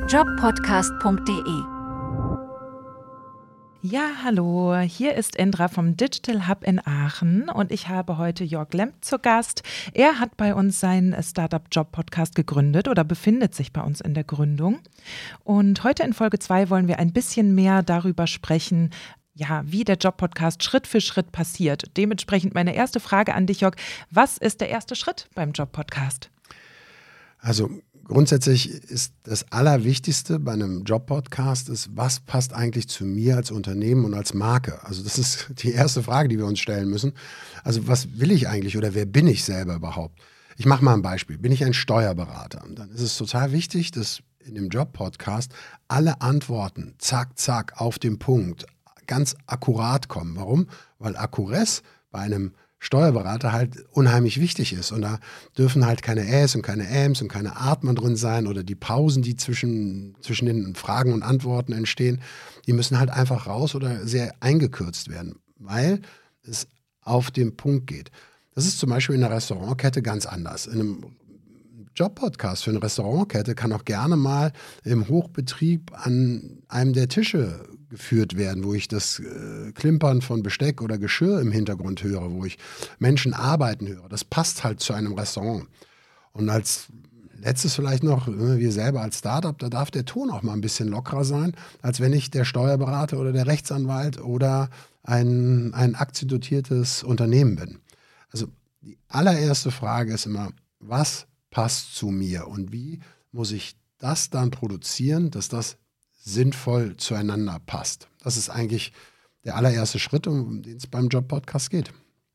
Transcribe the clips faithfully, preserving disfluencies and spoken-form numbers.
jobpodcast punkt de. Ja, hallo, hier ist Indra vom Digital Hub in Aachen und ich habe heute Jörg Lemp zu Gast. Er hat bei uns seinen Startup Job Podcast gegründet oder befindet sich bei uns in der Gründung. Und heute in Folge zwei wollen wir ein bisschen mehr darüber sprechen, ja, wie der Job Podcast Schritt für Schritt passiert. Dementsprechend meine erste Frage an dich, Jörg. Was ist der erste Schritt beim Job Podcast? Also grundsätzlich ist das Allerwichtigste bei einem Job-Podcast ist, was passt eigentlich zu mir als Unternehmen und als Marke? Also das ist die erste Frage, die wir uns stellen müssen. Also was will ich eigentlich oder wer bin ich selber überhaupt? Ich mache mal ein Beispiel. Bin ich ein Steuerberater? Dann ist es total wichtig, dass in dem Job-Podcast alle Antworten zack, zack, auf den Punkt, ganz akkurat kommen. Warum? Weil Akkuratesse bei einem Steuerberater halt unheimlich wichtig ist. Und da dürfen halt keine Äs und keine Äms und keine Atmen drin sein oder die Pausen, die zwischen, zwischen den Fragen und Antworten entstehen, die müssen halt einfach raus oder sehr eingekürzt werden, weil es auf den Punkt geht. Das ist zum Beispiel in der Restaurantkette ganz anders. In einem Job-Podcast für eine Restaurantkette kann auch gerne mal im Hochbetrieb an einem der Tische geführt werden, wo ich das äh, Klimpern von Besteck oder Geschirr im Hintergrund höre, wo ich Menschen arbeiten höre. Das passt halt zu einem Restaurant. Und als letztes vielleicht noch, wir selber als Startup, da darf der Ton auch mal ein bisschen lockerer sein, als wenn ich der Steuerberater oder der Rechtsanwalt oder ein, ein aktiendotiertes Unternehmen bin. Also die allererste Frage ist immer, was passt zu mir und wie muss ich das dann produzieren, dass das sinnvoll zueinander passt. Das ist eigentlich der allererste Schritt, um den es beim Job-Podcast geht.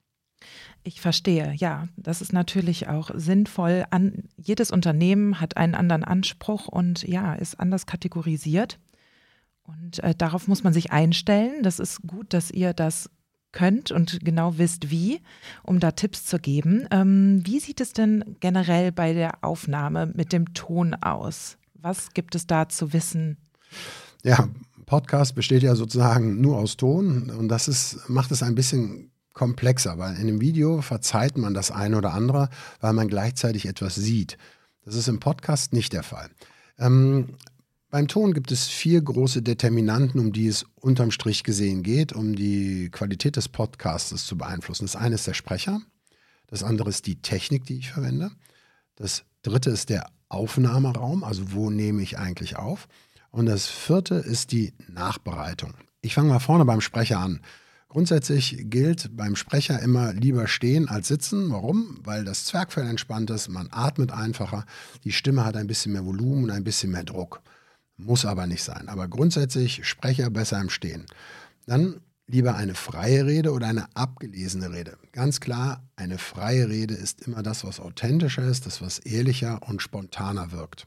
Ich verstehe, ja. Das ist natürlich auch sinnvoll. An, jedes Unternehmen hat einen anderen Anspruch und ja, ist anders kategorisiert. Und äh, darauf muss man sich einstellen. Das ist gut, dass ihr das könnt und genau wisst, wie, um da Tipps zu geben. Ähm, wie sieht es denn generell bei der Aufnahme mit dem Ton aus? Was gibt es da zu wissen? Ja, Podcast besteht ja sozusagen nur aus Ton und das ist, macht es ein bisschen komplexer, weil in einem Video verzeiht man das eine oder andere, weil man gleichzeitig etwas sieht. Das ist im Podcast nicht der Fall. Ähm, beim Ton gibt es vier große Determinanten, um die es unterm Strich gesehen geht, um die Qualität des Podcasts zu beeinflussen. Das eine ist der Sprecher, das andere ist die Technik, die ich verwende, das dritte ist der Aufnahmeraum, also wo nehme ich eigentlich auf. Und das vierte ist die Nachbereitung. Ich fange mal vorne beim Sprecher an. Grundsätzlich gilt beim Sprecher immer lieber stehen als sitzen. Warum? Weil das Zwerchfell entspannt ist, man atmet einfacher, die Stimme hat ein bisschen mehr Volumen und ein bisschen mehr Druck. Muss aber nicht sein. Aber grundsätzlich Sprecher besser im Stehen. Dann lieber eine freie Rede oder eine abgelesene Rede. Ganz klar, eine freie Rede ist immer das, was authentischer ist, das, was ehrlicher und spontaner wirkt.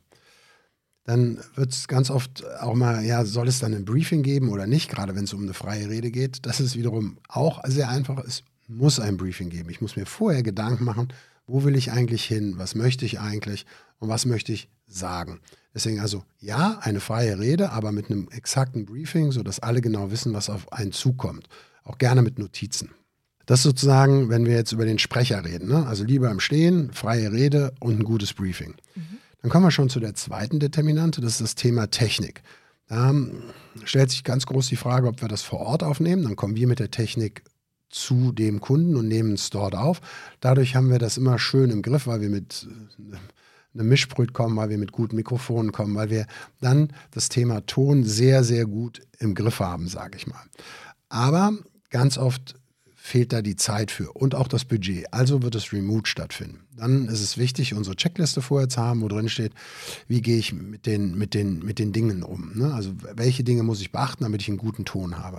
Dann wird es ganz oft auch mal, ja, soll es dann ein Briefing geben oder nicht, gerade wenn es um eine freie Rede geht. Das ist wiederum auch sehr einfach. Es muss ein Briefing geben. Ich muss mir vorher Gedanken machen, wo will ich eigentlich hin, was möchte ich eigentlich und was möchte ich sagen. Deswegen also, ja, eine freie Rede, aber mit einem exakten Briefing, sodass alle genau wissen, was auf einen zukommt. Auch gerne mit Notizen. Das sozusagen, wenn wir jetzt über den Sprecher reden, ne? Also lieber im Stehen, freie Rede und ein gutes Briefing. Mhm. Dann kommen wir schon zu der zweiten Determinante, das ist das Thema Technik. Da stellt sich ganz groß die Frage, ob wir das vor Ort aufnehmen. Dann kommen wir mit der Technik zu dem Kunden und nehmen es dort auf. Dadurch haben wir das immer schön im Griff, weil wir mit einem Mischpult kommen, weil wir mit guten Mikrofonen kommen, weil wir dann das Thema Ton sehr, sehr gut im Griff haben, sage ich mal. Aber ganz oft fehlt da die Zeit für und auch das Budget. Also wird es remote stattfinden. Dann ist es wichtig, unsere Checkliste vorher zu haben, wo drin steht, wie gehe ich mit den, mit den, mit den Dingen um. Ne? Also welche Dinge muss ich beachten, damit ich einen guten Ton habe.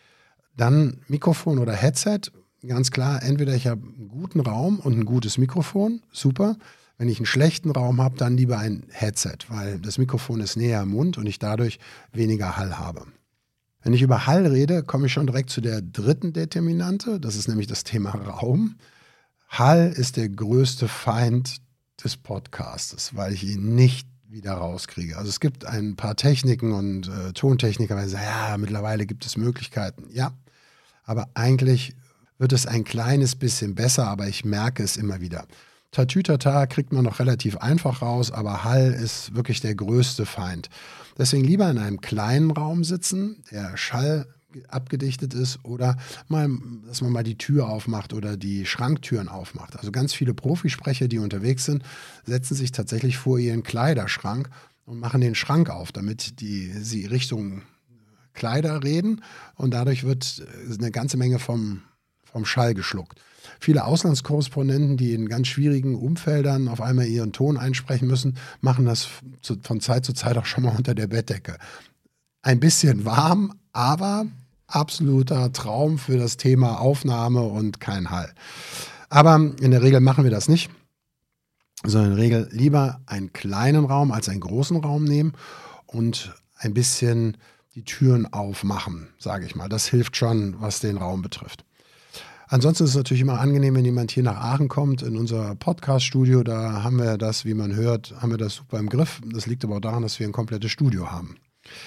Dann Mikrofon oder Headset. Ganz klar, entweder ich habe einen guten Raum und ein gutes Mikrofon, super. Wenn ich einen schlechten Raum habe, dann lieber ein Headset, weil das Mikrofon ist näher am Mund und ich dadurch weniger Hall habe. Wenn ich über Hall rede, komme ich schon direkt zu der dritten Determinante. Das ist nämlich das Thema Raum. Hall ist der größte Feind des Podcastes, weil ich ihn nicht wieder rauskriege. Also es gibt ein paar Techniken und äh, Tontechniker, die sagen, ja, mittlerweile gibt es Möglichkeiten. Ja, aber eigentlich wird es ein kleines bisschen besser, aber ich merke es immer wieder. Tatütata kriegt man noch relativ einfach raus, aber Hall ist wirklich der größte Feind. Deswegen lieber in einem kleinen Raum sitzen, der Schall abgedichtet ist, oder mal, dass man mal die Tür aufmacht oder die Schranktüren aufmacht. Also ganz viele Profisprecher, die unterwegs sind, setzen sich tatsächlich vor ihren Kleiderschrank und machen den Schrank auf, damit die, sie Richtung Kleider reden, und dadurch wird eine ganze Menge vom, vom Schall geschluckt. Viele Auslandskorrespondenten, die in ganz schwierigen Umfeldern auf einmal ihren Ton einsprechen müssen, machen das zu, von Zeit zu Zeit auch schon mal unter der Bettdecke. Ein bisschen warm, aber absoluter Traum für das Thema Aufnahme und kein Hall. Aber in der Regel machen wir das nicht, sondern in der Regel lieber einen kleinen Raum als einen großen Raum nehmen und ein bisschen die Türen aufmachen, sage ich mal. Das hilft schon, was den Raum betrifft. Ansonsten ist es natürlich immer angenehm, wenn jemand hier nach Aachen kommt, in unser Podcast-Studio. Da haben wir das, wie man hört, haben wir das super im Griff. Das liegt aber auch daran, dass wir ein komplettes Studio haben.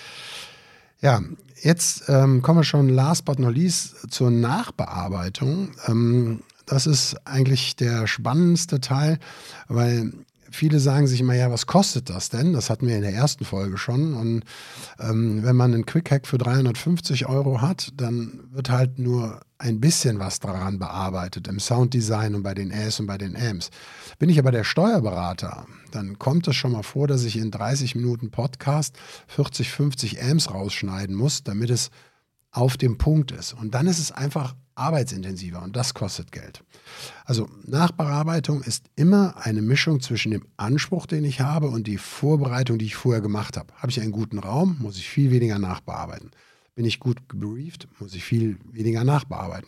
Ja, jetzt ähm, kommen wir schon last but not least zur Nachbearbeitung. Ähm, das ist eigentlich der spannendste Teil, weil viele sagen sich immer, ja, was kostet das denn? Das hatten wir in der ersten Folge schon. Und ähm, wenn man einen Quick-Hack für dreihundertfünfzig Euro hat, dann wird halt nur ein bisschen was daran bearbeitet, im Sounddesign und bei den Äs und bei den Amps. Bin ich aber der Steuerberater, dann kommt es schon mal vor, dass ich in dreißig Minuten Podcast vierzig, fünfzig Amps rausschneiden muss, damit es auf dem Punkt ist. Und dann ist es einfach arbeitsintensiver und das kostet Geld. Also Nachbearbeitung ist immer eine Mischung zwischen dem Anspruch, den ich habe, und die Vorbereitung, die ich vorher gemacht habe. Habe ich einen guten Raum, muss ich viel weniger nachbearbeiten. Bin ich gut gebrieft, muss ich viel weniger nachbearbeiten.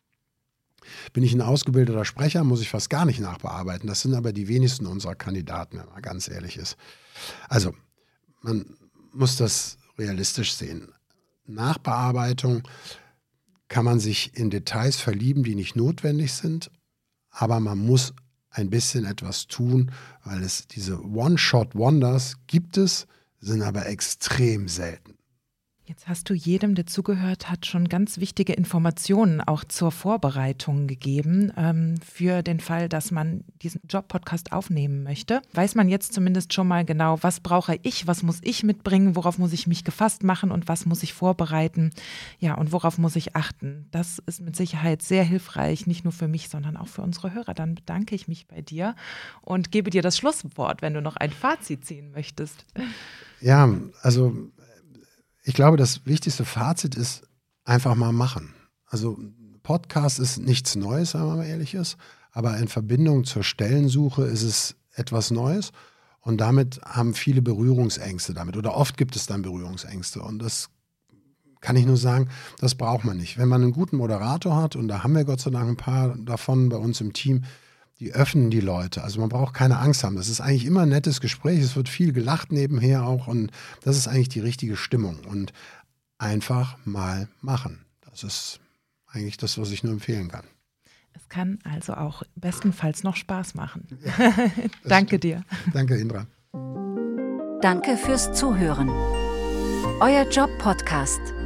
Bin ich ein ausgebildeter Sprecher, muss ich fast gar nicht nachbearbeiten. Das sind aber die wenigsten unserer Kandidaten, wenn man ganz ehrlich ist. Also, man muss das realistisch sehen. Nachbearbeitung kann man sich in Details verlieben, die nicht notwendig sind, aber man muss ein bisschen etwas tun, weil es diese One-Shot-Wonders gibt es, sind aber extrem selten. Jetzt hast du jedem, der zugehört hat, schon ganz wichtige Informationen auch zur Vorbereitung gegeben. Ähm, für den Fall, dass man diesen Job-Podcast aufnehmen möchte, weiß man jetzt zumindest schon mal genau, was brauche ich, was muss ich mitbringen, worauf muss ich mich gefasst machen und was muss ich vorbereiten, ja, und worauf muss ich achten. Das ist mit Sicherheit sehr hilfreich, nicht nur für mich, sondern auch für unsere Hörer. Dann bedanke ich mich bei dir und gebe dir das Schlusswort, wenn du noch ein Fazit ziehen möchtest. Ja, also ich glaube, das wichtigste Fazit ist einfach mal machen. Also Podcast ist nichts Neues, wenn man mal ehrlich ist, aber in Verbindung zur Stellensuche ist es etwas Neues und damit haben viele Berührungsängste damit oder oft gibt es dann Berührungsängste und das kann ich nur sagen, das braucht man nicht. Wenn man einen guten Moderator hat, und da haben wir Gott sei Dank ein paar davon bei uns im Team, die öffnen die Leute. Also man braucht keine Angst haben. Das ist eigentlich immer ein nettes Gespräch. Es wird viel gelacht nebenher auch und das ist eigentlich die richtige Stimmung. Und einfach mal machen. Das ist eigentlich das, was ich nur empfehlen kann. Es kann also auch bestenfalls noch Spaß machen. Ja, danke dir. Danke, Indra. Danke fürs Zuhören. Euer Job-Podcast.